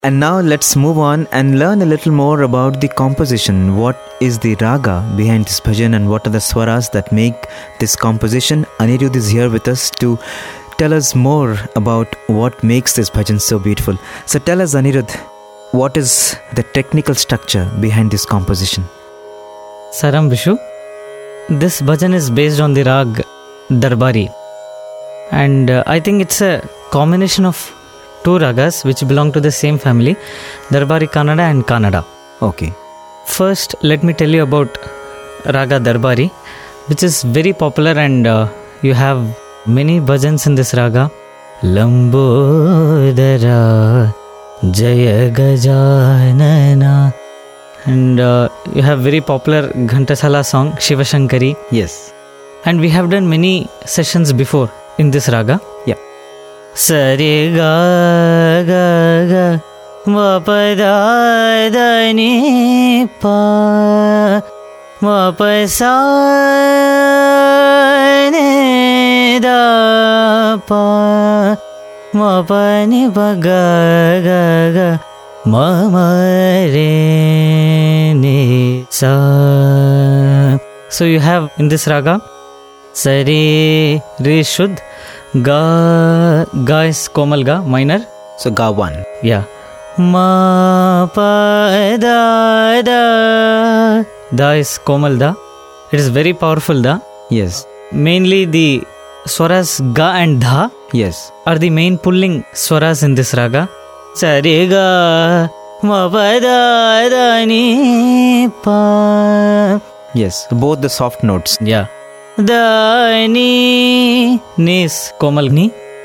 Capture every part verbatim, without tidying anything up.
And now let's move on and learn a little more about the composition. What is the raga behind this bhajan and what are the swaras that make this composition? Anirudh is here with us to tell us more about what makes this bhajan so beautiful. So tell us, Anirudh, what is the technical structure behind this composition? Saram Vishu, this bhajan is based on the rag Darbari. And uh, I think it's a combination of two ragas which belong to the same family, Darbari Kannada and Kannada. Okay. First, let me tell you about Raga Darbari, which is very popular, and uh, you have many bhajans in this raga. Lambodara Jaya Gajanana. And uh, you have very popular Ghantasala song, Shiva Shankari. Yes. And we have done many sessions before in this raga. Yeah. Sari ga ga ga ma pa da da ni pa ma pa sa ni da pa ma pa ni pa ga ga ga ma ma re ni sa. So you have in this raga Sari Re Shuddh, Ga, Ga is Komal Ga, minor. So Ga one. Yeah. Ma, Pa, Da, Da. Da is Komal Da. It is very powerful Da. Yes. Mainly the swaras Ga and Dha. Yes. Are the main pulling swaras in this raga. Sari Ga, Ma, Pa, Da, Da, Ni, Pa. Yes. Both the soft notes. Yeah. Da ni ni is komal ni,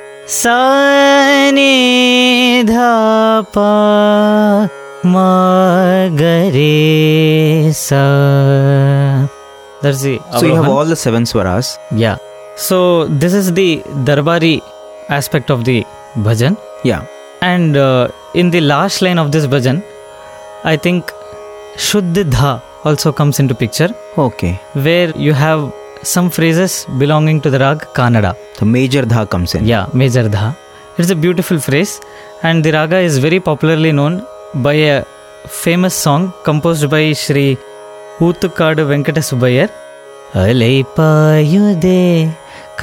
sa ni dha pa ma ga re sa. That's the So you have all the seven swaras. Yeah. So this is the Darbari aspect of the bhajan. Yeah. And uh, in the last line of this bhajan, I think Shuddh Dha also comes into picture. Okay. Where you have some phrases belonging to the rag Kannada. The major dha comes in. Yeah, major dha. It's a beautiful phrase, and the raga is very popularly known by a famous song composed by Shri Oothukadu Venkata Subbayar. Alai payude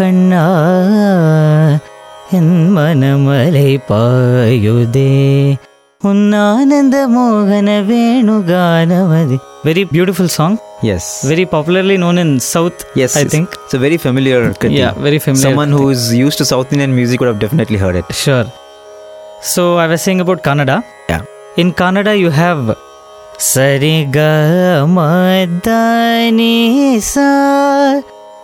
kanna en manamalai payude unnananda mohana venuganavadi. Very beautiful song. Yes. Very popularly known in South, yes, I it's, think. It's a very familiar Kriti. Yeah, very familiar. Someone Kriti. who is used to South Indian music would have definitely heard it. Sure. So, I was saying about Kannada. Yeah. In Kannada, you have Sari Ga Ma Da Ni Sa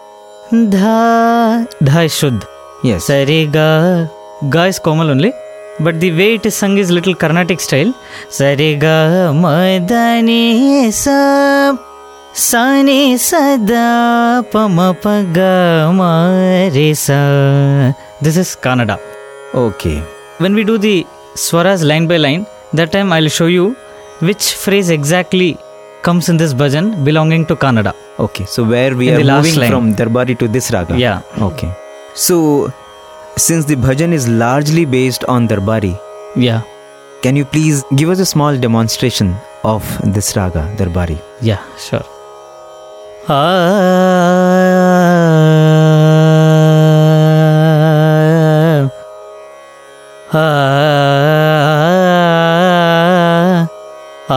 Dha. Dha is Shuddh. Yes. Sari Ga. Ga is Komal only. But the way it is sung is little Carnatic style. Sari Ga Ma Da Ni Sa Sani Sada Pa Ma Pa Ga Ma Re Sa. This is Kannada. Okay. When we do the swaras line by line, that time I'll show you which phrase exactly comes in this bhajan belonging to Kannada. Okay. So where we in are moving line. from Darbari to this raga. Yeah. Okay. So since the bhajan is largely based on Darbari, yeah, can you please give us a small demonstration of this raga, Darbari? Yeah, sure. Ah, ah, ah,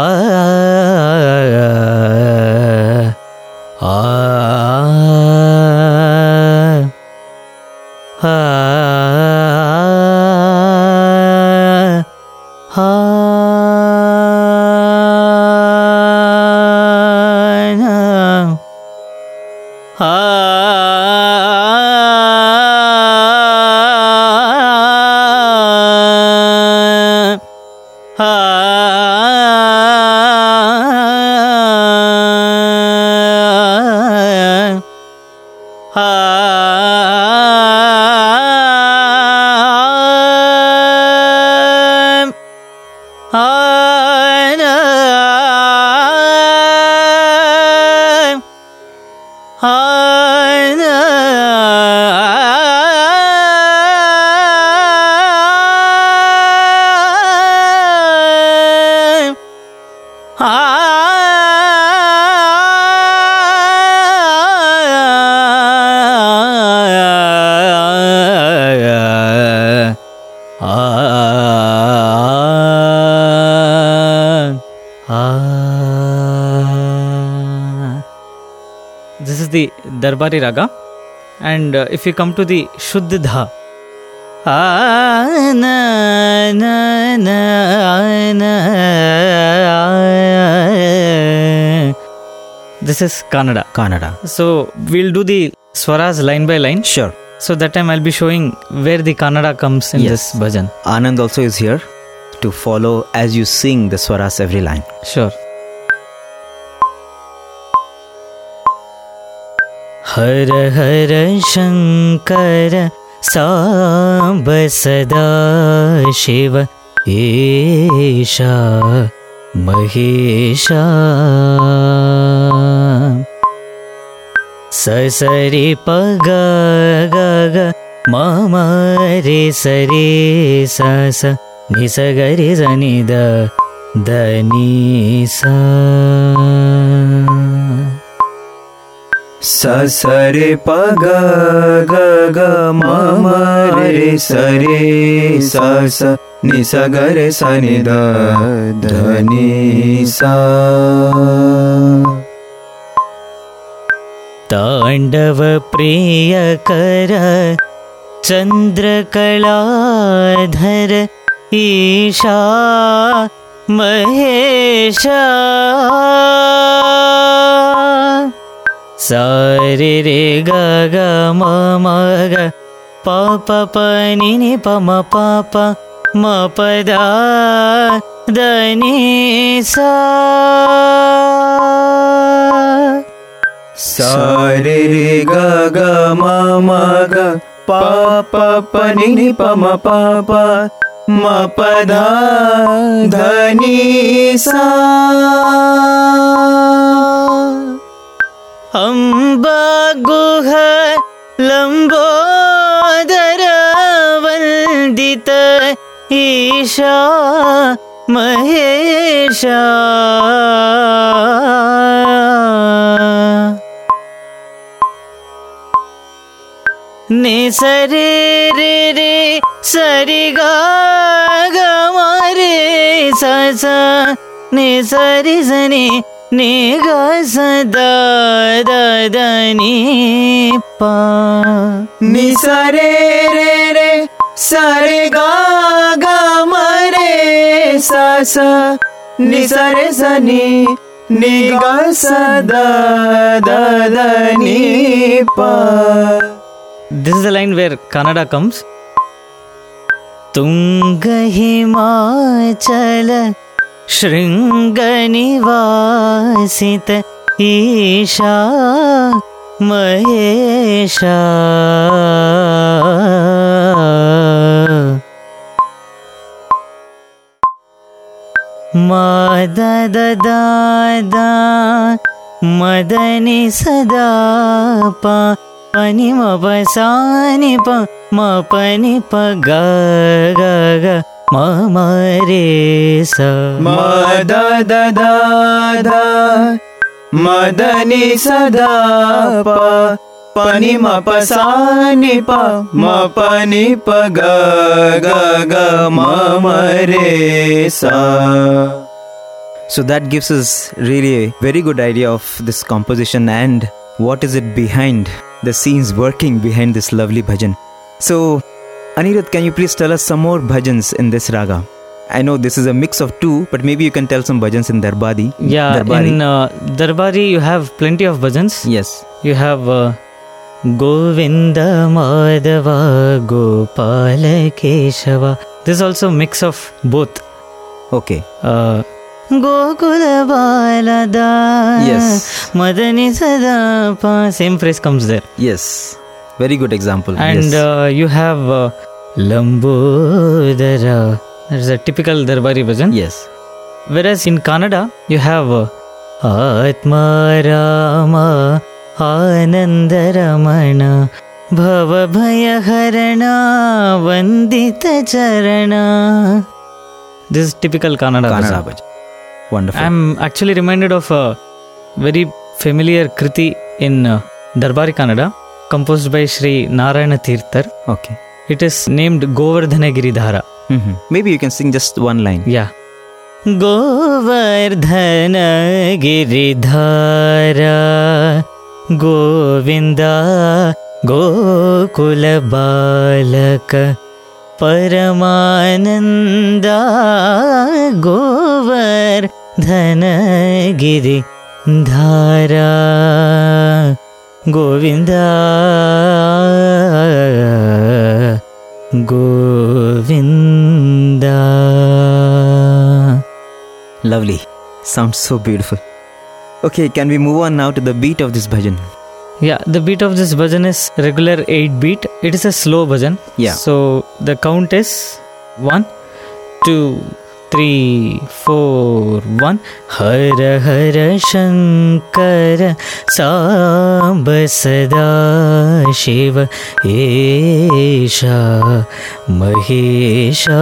Darbari Raga. And uh, if you come to the Shuddha Dha, ah, na, na, na, na, this is Kannada. Kannada. So we'll do the swaras line by line. Sure. So that time I'll be showing where the Kannada comes in Yes. this bhajan. Anand also is here to follow as you sing the swaras every line. Sure. हर हर शंकर सांब सदा शिव ईशा महेशा ससरि पग ग ग म रे सरे स स नि स ग रे स नि द द नि स स स रे प ग ग ग म म रे स रे स स नि स ग रे स नि द द नि स तांडव प्रिय कर चंद्रकलाधर ईशा महेशा सारे रे ग ग म म ग प प प नि नि प म प प म प द द नि सा सा रे रे ग ग म म ग प प प नि नि प म प प म प ध ध नि सा अम्बा गुह लंबोदर वंदित ईशा महेशा ने सरे रे रे सरि गा ग म रे स स ने सरि स नि नि ग स द द द नि प नि स रे रे रे स रे गा ग म रे स स नि स रे स नि नि ग स द द द नि प. This is the line where Kannada comes. Tunga Himachala Shringa Nivasita Isha Mahesha Ma da da da da Madani sada pa pani ma pa sa ni pa ma pa ni pa ga ga ga ma ma re sa ma da da da da ma da ni sa da pa pa ni ma pa sa ni pa ma pa ni pa ga ga ga ma ma re sa. So that gives us really a very good idea of this composition and what is it behind the scenes working behind this lovely bhajan. So Anirudh, can you please tell us some more bhajans in this raga? I know this is a mix of two, but maybe you can tell some bhajans in Darbari. Yeah, Darbari. in uh, Darbari you have plenty of bhajans. Yes. You have uh, Govinda Madhava Gopala Keshava. This is also a mix of both. Okay. Uh, Gokula Balada. Yes. Madani Sada Pa. Same phrase comes there. Yes. Very good example. And yes. uh, you have uh, Lambodara. That is a typical Darbari bhajan. Yes. Whereas in Kannada, you have uh, Atma Rama Anandaramana Bhava Bhaya Harana Vandita Charana. This is typical Kannada, Kannada bhajan. bhajan. Wonderful. I am actually reminded of a very familiar Kriti in uh, Darbari Kannada, composed by Shri Narayana Tirthar. Okay. It is named Govardhana Giridhara. Mm-hmm. Maybe you can sing just one line. Yeah. Govardhana Giridhara Govinda Gokula Balaka Paramananda Govardhanagiri Dhara Govinda Govinda. Lovely. Sounds so beautiful. Okay, can we move on now to the beat of this bhajan? Yeah, the beat of this bhajan is regular eight beat. It is a slow bhajan. Yeah. So the count is one, two, three, four, one. Hara Hara Shankara Samba Sada Shiva Esha Mahesha.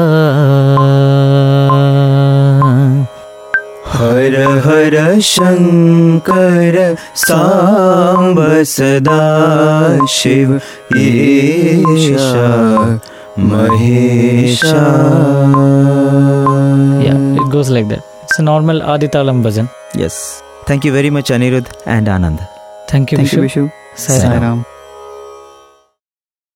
Hara Hara Shankara Samba Sada Shiva Esha Mahesha. Yeah, it goes like that. It's a normal Aditalam bhajan. Yes. Thank you very much, Anirudh and Anand. Thank you, Thank Vishu. you, Vishu. Sai Ram. Sai Ram.